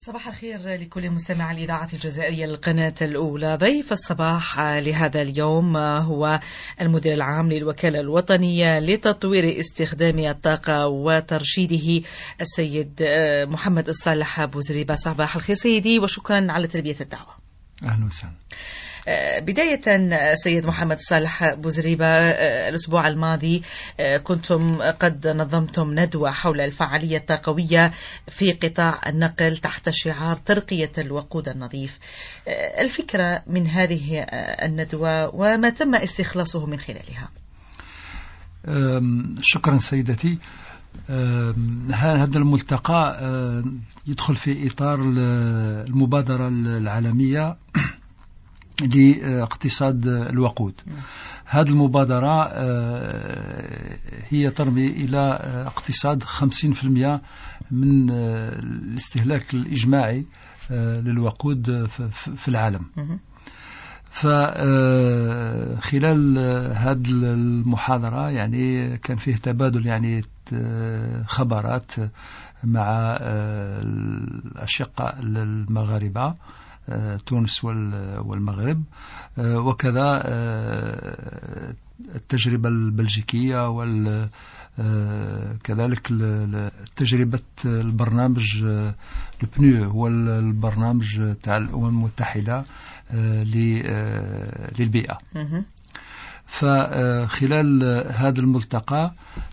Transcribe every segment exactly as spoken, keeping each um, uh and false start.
صباح الخير لكل مستمع الإذاعة الجزائرية للقناة الأولى. ضيف الصباح لهذا اليوم هو المدير العام للوكالة الوطنية لتطوير استخدام الطاقة وترشيده السيد محمد الصالح بوزريبة. صباح الخير سيدي وشكرا على تلبية الدعوة. أهلا وسهلا. بداية سيد محمد صالح بوزريبة، الأسبوع الماضي كنتم قد نظمتم ندوة حول الفعالية الطاقوية في قطاع النقل تحت شعار ترقية الوقود النظيف. الفكرة من هذه الندوة وما تم استخلاصه من خلالها؟ شكرا سيدتي. هذا الملتقى يدخل في إطار المبادرة العالمية لاقتصاد الوقود. هذه المبادرة هي ترمي إلى اقتصاد خمسين بالمئة من الاستهلاك الإجماعي للوقود في العالم. فخلال هذه المحاضرة يعني كان فيه تبادل يعني خبرات مع الأشقاء المغاربة تونس والمغرب، وكذا التجربة البلجيكية وكذلك تجربة البرنامج البنو هو البرنامج تاع الأمم المتحدة للبيئة. فخلال هذا الملتقى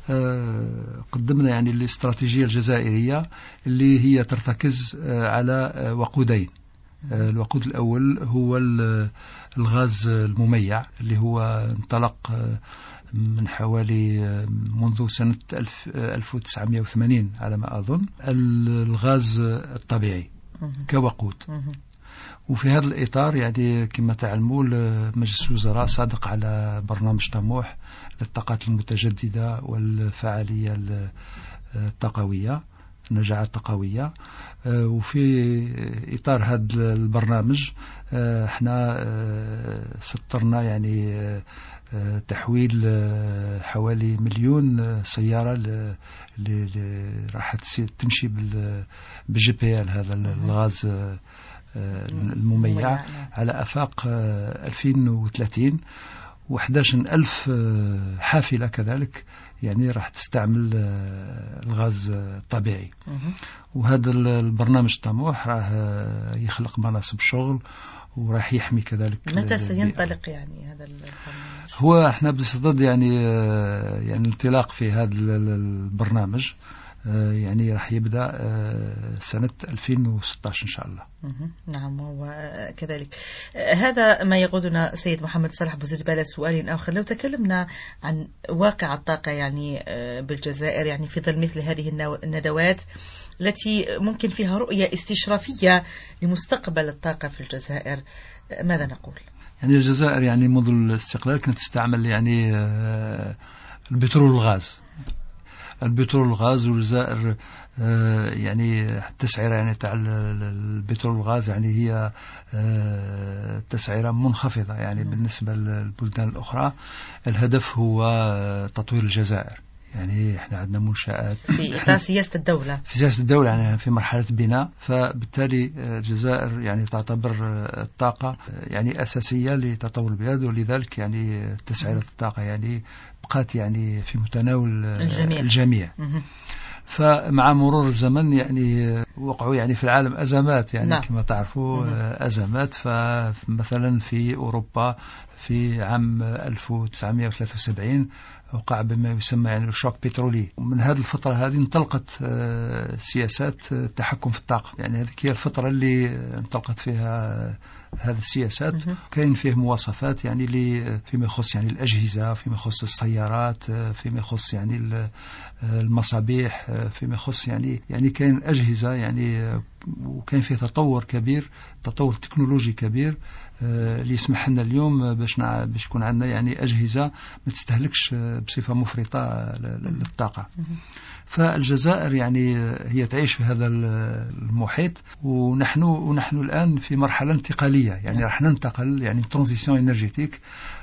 قدمنا يعني الاستراتيجية الجزائرية اللي هي ترتكز على وقودين. الوقود الأول هو الغاز المميع اللي هو انطلق من حوالي منذ سنة ألف وتسعمئة وثمانين على ما أظن، الغاز الطبيعي كوقود. وفي هذا الإطار يعني كما تعلموا مجلس الوزراء صادق على برنامج طموح للطاقات المتجددة والفعالية الطاقوية، النجاعة الطاقوية. وفي إطار هذا البرنامج احنا سطرنا يعني تحويل حوالي مليون سيارة اللي راح تمشي بالجي بي ال هذا الغاز المميع على آفاق ألفين وثلاثين، وأحد عشر ألف حافلة كذلك يعني راح تستعمل الغاز الطبيعي. وهذا البرنامج طموح راح يخلق مناصب شغل وراح يحمي كذلك. متى سينطلق يعني هذا البرنامج؟ هو احنا بصدد يعني يعني الانطلاق في هذا البرنامج يعني راح يبدأ سنة ألفين وستة عشر إن شاء الله. نعم وكذلك. هذا ما يقودنا سيد محمد صالح بوزريبة لسؤال آخر. لو تكلمنا عن واقع الطاقة يعني بالجزائر يعني في ظل مثل هذه الندوات التي ممكن فيها رؤية استشرافية لمستقبل الطاقة في الجزائر، ماذا نقول؟ يعني الجزائر يعني منذ الاستقلال كانت تستعمل يعني البترول والغاز. البترول والغاز والجزائر يعني التسعيرة يعني تاع البترول والغاز يعني هي تسعيرة منخفضة يعني بالنسبة للبلدان الأخرى. الهدف هو تطوير الجزائر، يعني احنا عندنا منشآت في إطار سياسة الدولة في سياسة الدولة يعني في مرحلة بناء. فبالتالي الجزائر يعني تعتبر الطاقة يعني أساسية لتطور البلاد، ولذلك يعني تسعيرة الطاقة يعني بقات يعني في متناول الجميع, الجميع. فمع مرور الزمن يعني وقعوا يعني في العالم أزمات يعني نعم. كما تعرفوا أزمات. فمثلا في أوروبا في عام ألف وتسعمئة وثلاثة وسبعين وقع بما يسمى يعني الشوك بترولي. ومن هذه الفترة هذه انطلقت سياسات التحكم في الطاقة، يعني هذه هي الفترة اللي انطلقت فيها هذه السياسات. كاين فيه مواصفات يعني اللي فيما يخص يعني الأجهزة، فيما يخص السيارات، فيما يخص يعني المصابيح، فيما يخص يعني يعني كاين أجهزة يعني، وكان فيه تطور كبير، تطور تكنولوجي كبير اللي يسمح لنا اليوم باش باش يكون عندنا يعني أجهزة ما تستهلكش بصفة مفرطة للطاقة. فالجزائر يعني هي تعيش في هذا المحيط، ونحن ونحن الآن في مرحلة انتقالية يعني راح ننتقل يعني ترانزيسيون انرجيتيك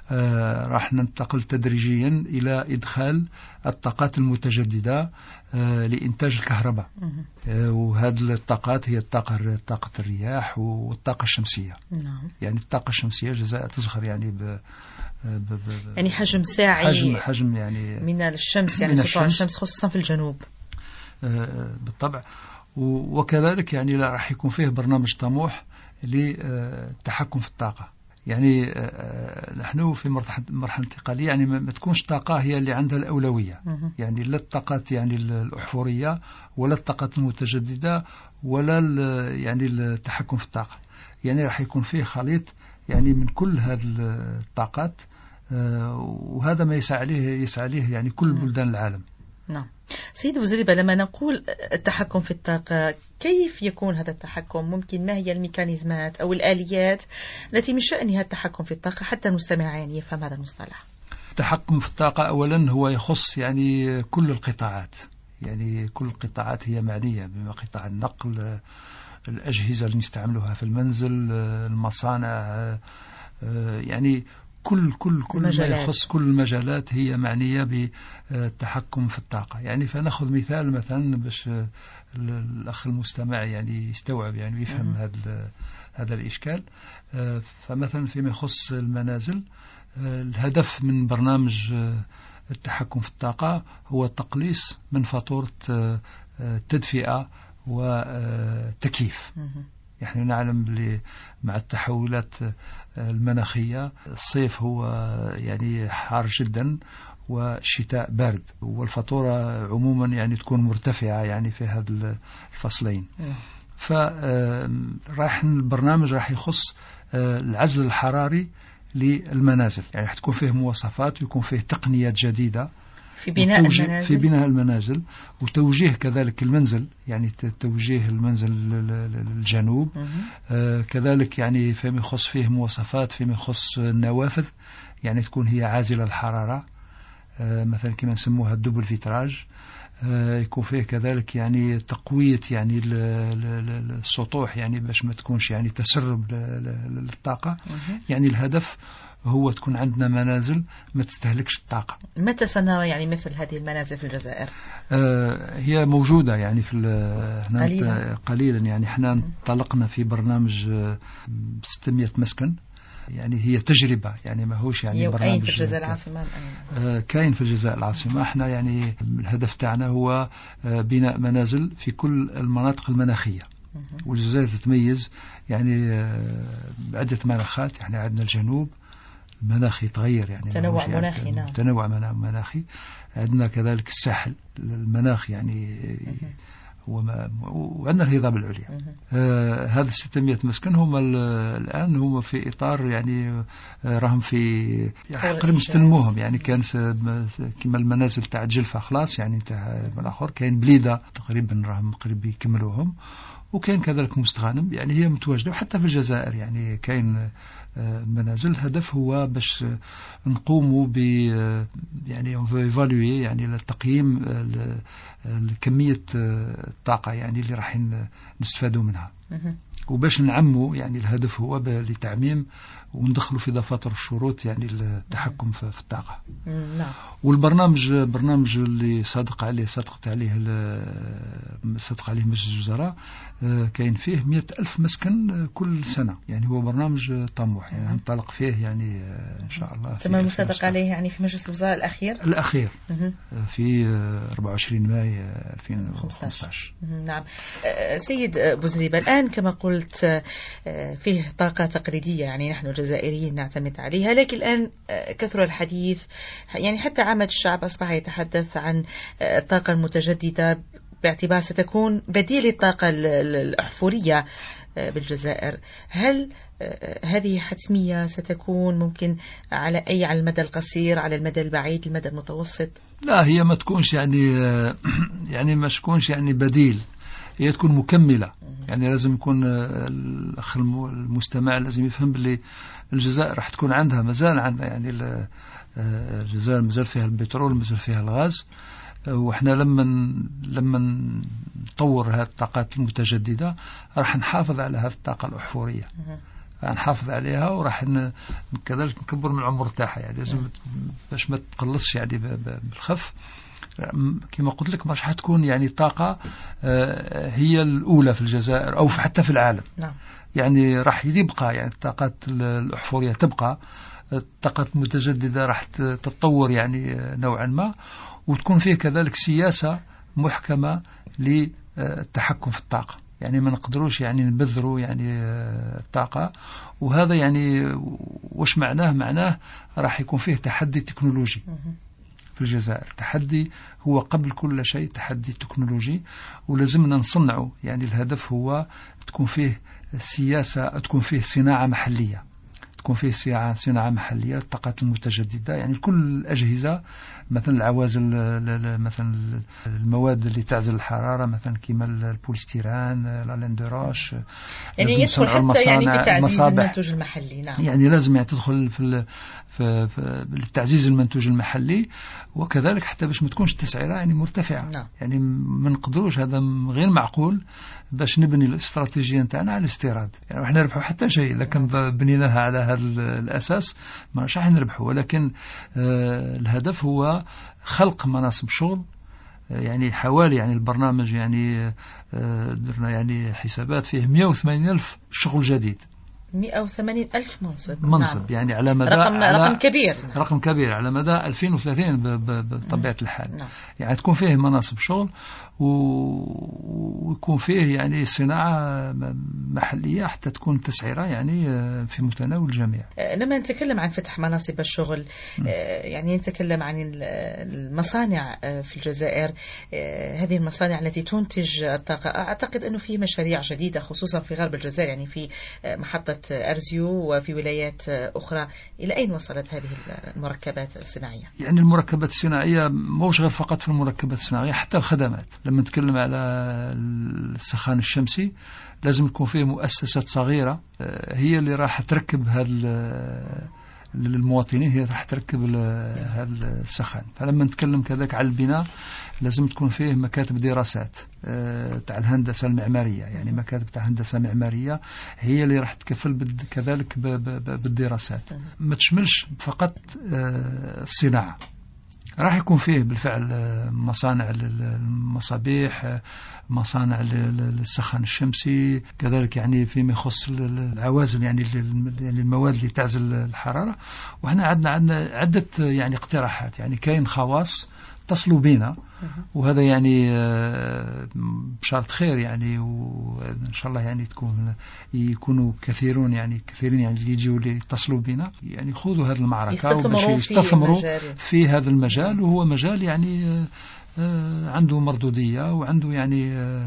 راح ننتقل تدريجيا إلى إدخال الطاقات المتجددة لإنتاج الكهرباء، وهذه الطاقات هي الطاقة طاقة الرياح والطاقة الشمسية. نعم. يعني الطاقة الشمسية الجزائر تزخر يعني ب ب ب يعني حجم ساعي حجم حجم يعني من الشمس، يعني سطوع الشمس خصوصا في الجنوب. بالطبع. وكذلك يعني راح يكون فيه برنامج طموح للتحكم في الطاقة. يعني نحن في مرحلة انتقالية، يعني ما تكونش طاقة هي اللي عندها الأولوية، يعني لا الطاقات يعني الأحفورية ولا الطاقات المتجددة ولا يعني التحكم في الطاقة. يعني راح يكون فيه خليط يعني من كل هذه الطاقات، وهذا ما يسعى عليه يسعى عليه يعني كل بلدان العالم. نعم. سيد بوزريبة، لما نقول التحكم في الطاقة، كيف يكون هذا التحكم؟ ممكن ما هي الميكانيزمات أو الآليات التي من شأنها التحكم في الطاقة حتى المستمع يعني يفهم هذا المصطلح؟ التحكم في الطاقة أولا هو يخص يعني كل القطاعات، يعني كل القطاعات هي معنية بما قطاع النقل، الأجهزة اللي نستعملها في المنزل، المصانع، يعني كل كل كل المجالات. ما يخص كل المجالات هي معنية بالتحكم في الطاقة. يعني فنأخذ مثال مثلا باش الأخ المستمع يعني يستوعب يعني ويفهم هذا هذا الإشكال. فمثلا فيما يخص المنازل، الهدف من برنامج التحكم في الطاقة هو التقليص من فاتورة التدفئة والتكييف. نحن نعلم بلي مع التحولات المناخية الصيف هو يعني حار جدا والشتاء بارد، والفاتورة عموما يعني تكون مرتفعة يعني في هذا الفصلين. فراح البرنامج راح يخص العزل الحراري للمنازل، يعني راح تكون فيه مواصفات ويكون فيه تقنيات جديدة في بناء المنازل في بناء المنازل وتوجيه كذلك المنزل، يعني توجيه المنزل للجنوب. آه كذلك يعني فيما يخص فيه مواصفات فيما يخص النوافذ، يعني تكون هي عازلة الحرارة، آه مثلا كما نسموها الدوبل فيتراج. آه يكون فيه كذلك يعني تقوية يعني السطوح، يعني باش ما تكونش يعني تسرب للطاقة. يعني الهدف هو تكون عندنا منازل ما تستهلكش الطاقة. متى سنرى يعني مثل هذه المنازل في الجزائر؟ آه هي موجودة يعني في قليلا. قليلا يعني احنا انطلقنا في برنامج ستمائة مسكن، يعني هي تجربة، يعني ما هوش يعني برنامج. أين في الجزائر العاصمة؟ آه كاين في الجزائر العاصمة. احنا يعني الهدف تاعنا هو آه بناء منازل في كل المناطق المناخية. والجزائر تتميز يعني آه بعدة مناخات، يعني عندنا الجنوب المناخ يتغير، يعني تنوع مناخي. نعم. تنوع مناخي. عندنا كذلك الساحل المناخ يعني وما وعندنا الهضاب العليا. آه هذا ستمائة مسكن هم الآن هم في إطار يعني آه راهم في يعني قريب مستلموهم. يعني كان كما المنازل تاع جلفة خلاص يعني تاع الآخر، كاين بليدة تقريبا راهم قريب يكملوهم، وكاين كذلك مستغانم يعني هي متواجدة. وحتى في الجزائر يعني كاين المنازل. الهدف هو باش نقوموا ب يعني ايفالوي يعني التقييم كمية الطاقة يعني اللي راح نستفادوا منها، وباش نعموا يعني الهدف هو لتعميم وندخلوا في دفاتر الشروط يعني التحكم في الطاقة. نعم. والبرنامج برنامج اللي صادق عليه صادقت عليه صادق عليه مجلس الوزراء كاين فيه مئة ألف مسكن كل سنة، يعني هو برنامج طموح يعني ننطلق فيه يعني إن شاء الله. تم المصادقة عليه يعني في مجلس الوزراء الأخير الأخير في أربعة وعشرين ماي ألفين وخمسة عشر. نعم. سيد بوزريبة، الآن كما قلت فيه طاقة تقليدية يعني نحن الجزائريين نعتمد عليها، لكن الآن كثر الحديث يعني حتى عامة الشعب أصبح يتحدث عن الطاقة المتجددة باعتبار ستكون بديل الطاقة الأحفورية بالجزائر. هل هذه حتمية ستكون ممكن على أي على المدى القصير، على المدى البعيد، المدى المتوسط؟ لا، هي ما تكونش يعني يعني ما تكونش يعني بديل، هي تكون مكملة. يعني لازم يكون الأخ المستمع لازم يفهم باللي الجزائر راح تكون عندها مازال عندها يعني الجزائر مازال فيها البترول مازال فيها الغاز، وإحنا لما لما نطور هذه الطاقات المتجددة راح نحافظ على هذه الطاقة الأحفورية. نحافظ عليها، وراح كذلك نكبر من العمر تاعها، يعني لازم باش ما تقلصش يعني بالخف. كما قلت لك مش حتكون يعني طاقة هي الأولى في الجزائر أو حتى في العالم. نعم. يعني راح يبقى يعني الطاقات الأحفورية تبقى، الطاقات المتجددة راح تتطور يعني نوعا ما، وتكون فيه كذلك سياسة محكمة للتحكم في الطاقة. يعني ما نقدروش يعني نبذروا يعني الطاقة، وهذا يعني وش معناه؟ معناه راح يكون فيه تحدي تكنولوجي في الجزائر. تحدي هو قبل كل شيء تحدي تكنولوجي، ولازمنا نصنعه. يعني الهدف هو تكون فيه سياسة، تكون فيه صناعة محلية، تكون فيه صناعة محلية، الطاقات المتجددة. يعني كل الأجهزة مثلا العوازل، مثلا المواد اللي تعزل الحرارة مثلا كما البوليستيران، لالاندروش، يعني يدخل حتى يعني في تعزيز المنتوج المحلي. نعم. يعني لازم يعني تدخل في في التعزيز المنتوج المحلي، وكذلك حتى باش ما تكونش التسعيرة يعني مرتفعة. نعم. يعني ما نقدروش، هذا غير معقول باش نبني الاستراتيجية نتاعنا على الاستيراد. يعني راح نربحوا حتى شيء لكن بنيناها على هذا الأساس ما راح نربحوا. ولكن آه الهدف هو خلق مناصب شغل. يعني حوالي يعني البرنامج يعني آه درنا يعني حسابات فيه مئة وثمانين ألف شغل جديد. مئة وثمانين ألف منصب. منصب. نعم. يعني على مدى رقم على رقم كبير. نعم. رقم كبير على مدى ألفين وثلاثين بطبيعة الحال. نعم. يعني تكون فيه مناصب شغل ويكون فيه يعني صناعة محلية حتى تكون تسعيرة يعني في متناول الجميع. لما نتكلم عن فتح مناصب الشغل م. يعني نتكلم عن المصانع في الجزائر، هذه المصانع التي تنتج الطاقة. أعتقد أنه في مشاريع جديدة خصوصا في غرب الجزائر، يعني في محطة أرزيو وفي ولايات أخرى. إلى أين وصلت هذه المركبات الصناعية؟ يعني المركبات الصناعية موش غير فقط في المركبات الصناعية، حتى الخدمات. لما نتكلم على السخان الشمسي لازم يكون فيه مؤسسات صغيرة هي اللي راح تركب هذا للمواطنين، هي راح تركب هذا السخان. فلما نتكلم كذلك على البناء لازم تكون فيه مكاتب دراسات تاع الهندسة المعمارية، يعني مكاتب تاع هندسة معمارية هي اللي راح تكفل كذلك بالدراسات. ما تشملش فقط الصناعة. راح يكون فيه بالفعل مصانع للمصابيح، مصانع للسخان الشمسي، كذلك يعني فيما يخص العوازل يعني المواد اللي تعزل الحرارة. وهنا عندنا عندنا عدة يعني اقتراحات. يعني كاين خواص اتصلوا بنا، وهذا يعني بشرط خير يعني، وإن شاء الله يعني تكون يكونوا كثيرون يعني كثيرين يعني اللي يجوا اللي يتصلوا بنا يعني يخوضوا هذه المعركة يستثمروا, يستثمروا في, في هذا المجال. وهو مجال يعني عنده مردودية وعنده يعني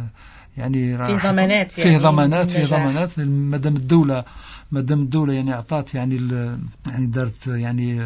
يعني فيه ضمانات فيه يعني ضمانات فيه ضمانات مادام الدولة مادام الدولة يعني أعطت يعني يعني دارت يعني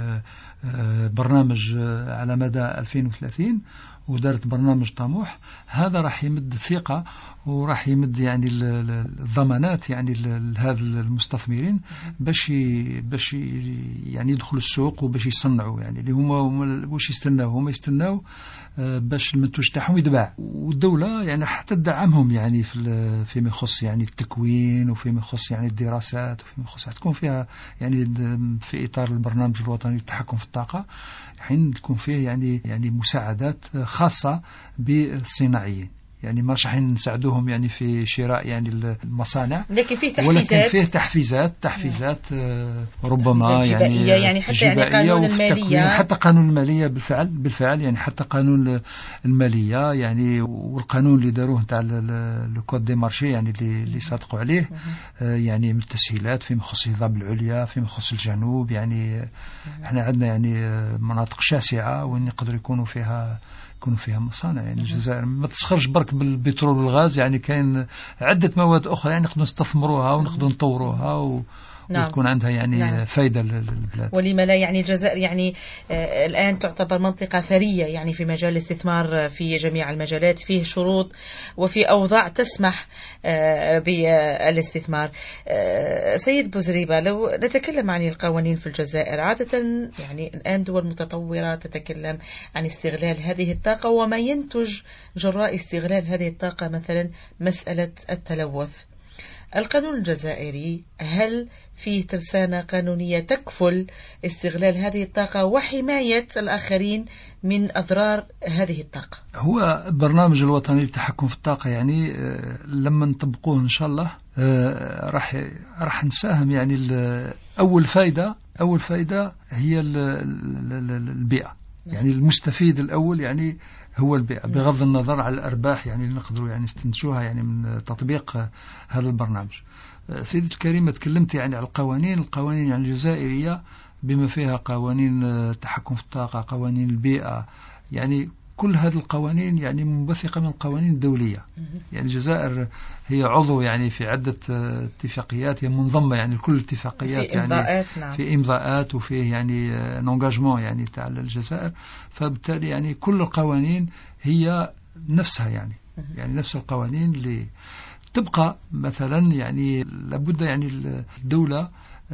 برنامج على مدى ألفين وثلاثين ودارت برنامج طموح. هذا راح يمد الثقة وراح يمد يعني الضمانات يعني لهذا المستثمرين باش باش يعني يدخلوا السوق وباش يصنعوا. يعني اللي هما واش يستناو؟ هما يستناو باش المنتوج تاعهم يتباع، والدولة يعني حتى تدعمهم يعني في فيما يخص يعني التكوين وفيما يخص يعني الدراسات وفيما يخص تكون فيها يعني في إطار البرنامج الوطني للتحكم في الطاقة حين تكون فيه يعني يعني مساعدات خاصة بالصناعيين. يعني ما راح نساعدوهم يعني في شراء يعني المصانع، لكن فيه تحفيزات ولكن فيه تحفيزات تحفيزات ربما يعني يعني حتى يعني قانون المالية حتى قانون المالية بالفعل بالفعل يعني حتى قانون المالية يعني والقانون اللي داروه تاع الكود دي مارشي يعني اللي اللي صادقوا عليه يعني من التسهيلات فيما يخص الهضاب العليا فيما يخص الجنوب. يعني احنا عندنا يعني مناطق شاسعة وين يقدروا يكونوا فيها يكونوا فيها مصانع. يعني الجزائر ما تسخرش برك بالبترول والغاز، يعني كاين عدة مواد أخرى يعني نقدروا نستثمروها ونقدروا نطوروها و نعم. وتكون عندها يعني نعم. فايدة للبلاد. ولما لا؟ يعني الجزائر يعني آه الآن تعتبر منطقة ثرية يعني في مجال الاستثمار في جميع المجالات، فيه شروط وفي أوضاع تسمح آه بالاستثمار. آه سيد بوزريبة، لو نتكلم عن القوانين في الجزائر عادة يعني الآن دول متطورة تتكلم عن استغلال هذه الطاقة وما ينتج جراء استغلال هذه الطاقة، مثلا مسألة التلوث. القانون الجزائري هل فيه ترسانة قانونية تكفل استغلال هذه الطاقة وحماية الآخرين من أضرار هذه الطاقة؟ هو البرنامج الوطني للتحكم في الطاقة يعني لما نطبقوه إن شاء الله راح راح نساهم يعني أول فائدة أول فائدة هي البيئة، يعني المستفيد الأول يعني هو البيئة، بغض النظر على الأرباح يعني اللي نقدروا يعني نستنتجوها يعني من تطبيق هذا البرنامج. سيدتي الكريمة تكلمت يعني على القوانين القوانين يعني الجزائرية بما فيها قوانين التحكم في الطاقة، قوانين البيئة، يعني كل هذه القوانين يعني منبثقة من القوانين الدولية. يعني الجزائر هي عضو يعني في عدة اتفاقيات، هي منضمة يعني لكل الاتفاقيات، في إمضاءات يعني نعم. في إمضاءات وفي يعني نونجاجمون يعني تاع الجزائر. فبالتالي يعني كل القوانين هي نفسها يعني يعني نفس القوانين اللي تبقى مثلا يعني لابد يعني الدولة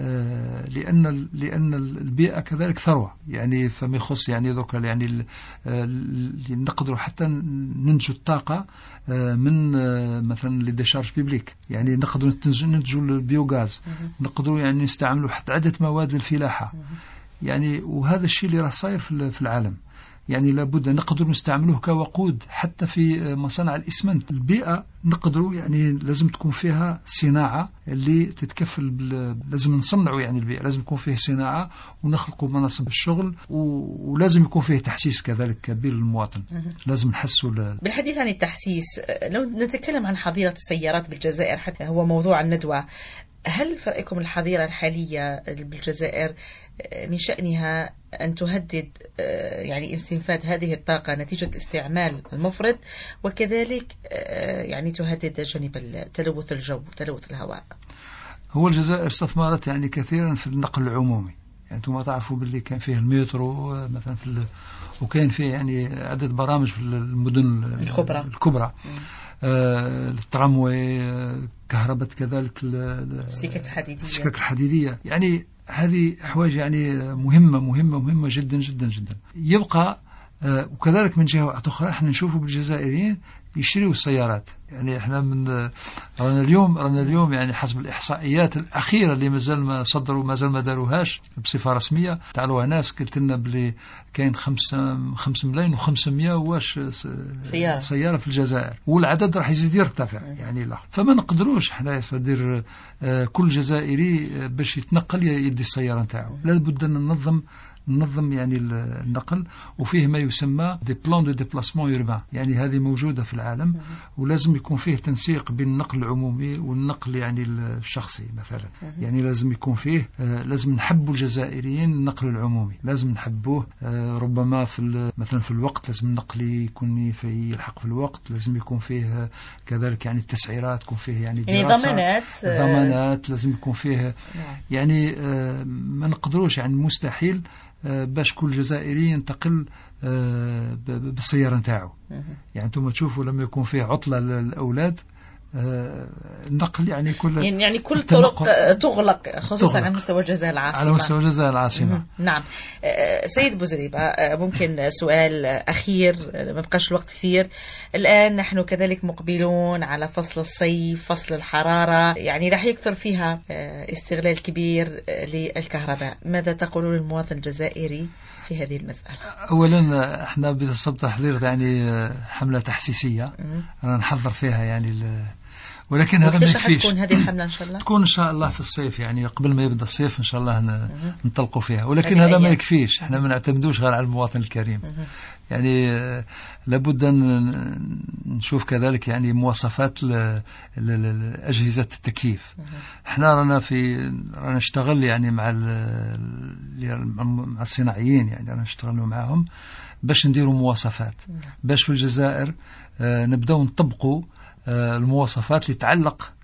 لأن لأن البيئة كذلك ثروة، يعني فما يخص يعني ذوك يعني نقدروا حتى ننتجوا الطاقة من مثلا لي ديشارج بيبليك، يعني نقدروا ننتجوا البيوغاز، نقدروا يعني نستعملوا حتى عدة مواد للفلاحة، يعني وهذا الشيء اللي راه صاير في العالم. يعني لابد نقدر نستعملوه كوقود حتى في مصانع الإسمنت. البيئة نقدروا يعني لازم تكون فيها صناعة اللي تتكفل بال... لازم نصنعوا يعني البيئة، لازم يكون فيه صناعة ونخلقوا مناصب الشغل و... ولازم يكون فيه تحسيس كذلك كبير للمواطن. لازم نحسوا ل... بالحديث عن التحسيس، لو نتكلم عن حظيرة السيارات بالجزائر حتى هو موضوع الندوة، هل في رأيكم الحظيرة الحالية بالجزائر من شأنها أن تهدد يعني استنفاد هذه الطاقة نتيجة الاستعمال المفرط، وكذلك يعني تهدد جانب تلوث الجو وتلوث الهواء؟ هو الجزائر استثمرت يعني كثيرا في النقل العمومي، يعني أنتم تعرفوا باللي كان فيه المترو مثلا في ال... وكان فيه يعني عدة برامج في المدن الكبرى الكبرى آه، التراموي، آه، كهرباء كذلك السكك الحديدية السكك الحديدية، يعني هذه حوايج يعني مهمة مهمة مهمة جدا جدا جدا. يبقى آه، وكذلك من جهة أخرى احنا نشوفوا بالجزائريين يشتروا السيارات، يعني احنا من رانا اليوم رانا اليوم يعني حسب الإحصائيات الأخيرة اللي مازال ما صدروا مازال ما داروهاش بصفة رسمية، تعالوا ناس قلت لنا بلي كاين خمسة خمسة ملايين وخمسمية واش سيارة. سيارة في الجزائر، والعدد راح يزيد يرتفع يعني لا. فما نقدروش احنا يصدر كل جزائري باش يتنقل يدي السيارة نتاعو، لابد أن ننظم ننظم يعني النقل، وفيه ما يسمى دي بلان دو ديبلاسمون يوربان، يعني هذه موجودة في العالم، ولازم يكون فيه تنسيق بين النقل العمومي والنقل يعني الشخصي مثلا. يعني لازم يكون فيه آه لازم نحبوا الجزائريين النقل العمومي، لازم نحبوه آه ربما في مثلا في الوقت لازم النقل يكون في يلحق في الوقت، لازم يكون فيه آه كذلك يعني التسعيرات يكون فيه يعني دراسة يعني ضمانات ضمانات لازم يكون فيه يعني آه ما نقدروش يعني مستحيل باش كل جزائري ينتقل بالسيارة نتاعو. يعني انتم تشوفوا لما يكون فيه عطلة للأولاد النقل يعني كل يعني كل الطرق تغلق خصوصا تغلق. على مستوى الجزائر العاصمة على مستوى الجزائر العاصمة. نعم. سيد بوزريبة، ممكن سؤال أخير ما بقاش الوقت كثير. الآن نحن كذلك مقبلون على فصل الصيف، فصل الحرارة، يعني راح يكثر فيها استغلال كبير للكهرباء. ماذا تقولون للمواطن الجزائري في هذه المسألة؟ أولا احنا بصدد تحضير يعني حملة تحسيسية أنا نحضر فيها يعني ولكن هذا ما يكفيش. تكون هذه الحملة إن شاء الله تكون إن شاء الله في الصيف، يعني قبل ما يبدأ الصيف إن شاء الله ننطلقوا فيها، ولكن هذا ما يكفيش. احنا ما نعتمدوش غير على المواطن الكريم، يعني لابد أن نشوف كذلك يعني مواصفات لأجهزة التكييف. احنا رانا في رانا نشتغل يعني مع مع الصناعيين، يعني رانا نشتغل معهم باش نديروا مواصفات، باش في الجزائر نبداو نطبقوا المواصفات اللي تتعلق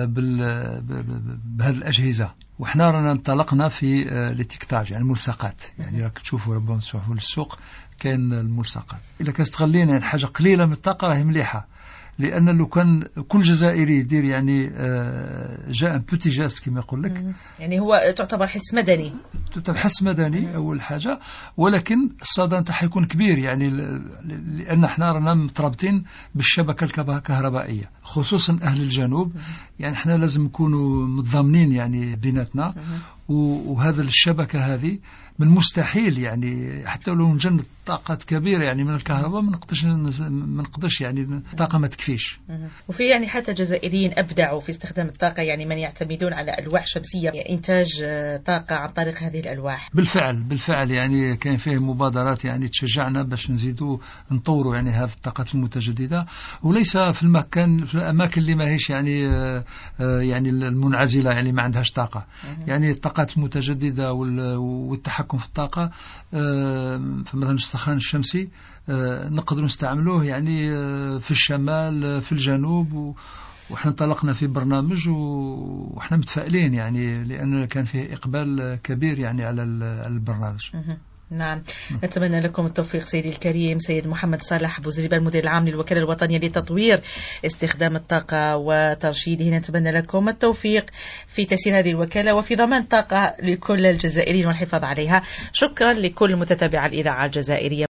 بهذه الأجهزة. وإحنا رانا انطلقنا في الاتكتاج يعني الملصقات، يعني راك تشوفوا ربما تشوفوا للسوق كاين الملصقات. إذا كاستغلينا يعني حاجة قليلة من الطاقة راهي مليحة، لأن لو كان كل جزائري يدير يعني جاء بوتي جاست كما يقول لك، يعني هو تعتبر حس مدني تبحث مدني أول حاجة، ولكن الصدى نتاعها يكون كبير يعني لأن احنا رانا مترابطين بالشبكة الكهربائية خصوصا أهل الجنوب. يعني احنا لازم نكونوا متضامنين يعني بيناتنا، وهذا الشبكة هذه من المستحيل يعني حتى لو نجند طاقات كبيرة يعني من الكهرباء ما نقدرش ما نقدرش يعني الطاقة ما تكفيش. وفي يعني حتى جزائريين أبدعوا في استخدام الطاقة، يعني من يعتمدون على ألواح شمسية إنتاج طاقة عن طريق هذه الألواح. بالفعل بالفعل يعني كان فيه مبادرات يعني تشجعنا باش نزيدوا نطوروا يعني هذه الطاقات المتجددة، وليس في المكان في الأماكن اللي ما هيش يعني يعني المنعزلة يعني ما عندهاش طاقة. يعني الطاقات المتجددة والتحكم في الطاقة فمثلا السخان الشمسي نقدر نستعملوه يعني في الشمال في الجنوب، وإحنا انطلقنا في برنامج وإحنا متفائلين يعني لأن كان فيه إقبال كبير يعني على البرنامج. نعم، نتمنى لكم التوفيق سيدي الكريم سيد محمد صالح بوزريبة المدير العام للوكالة الوطنية لتطوير استخدام الطاقة وترشيده. نتمنى لكم التوفيق في تسيير هذه الوكالة وفي ضمان طاقة لكل الجزائريين والحفاظ عليها. شكرا لكل متتابع الإذاعة الجزائرية.